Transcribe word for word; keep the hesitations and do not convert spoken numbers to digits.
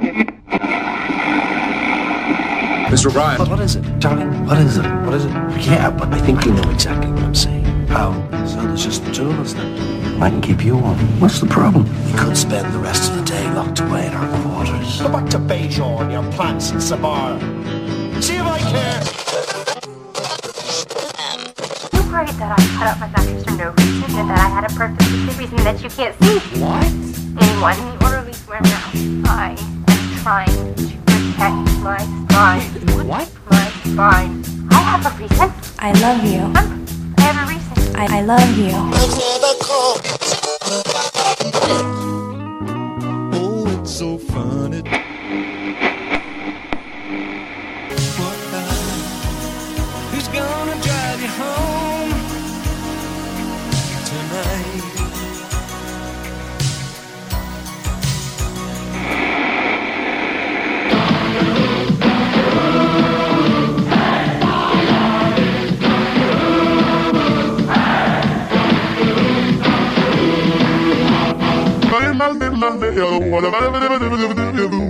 Mister O'Brien. What, what is it? Darling, what is it? What is it? Yeah, but I think you know exactly what I'm saying. How? So there's just the two of us then. I can keep you warm. What's the problem? We could spend the rest of the day locked away in our quarters. Go back to Beijon, your plants in Sabar. See if I care. You worried that I cut up my factories for no reason and that I had a perfect reason that you can't see. What? Anyone in the orderly square now. I am trying to protect my spine. What? My spine. I have a reason. I love you. I'm, I have a reason. I, I love you. Oh, it's so funny. Who's gonna drive you home tonight? What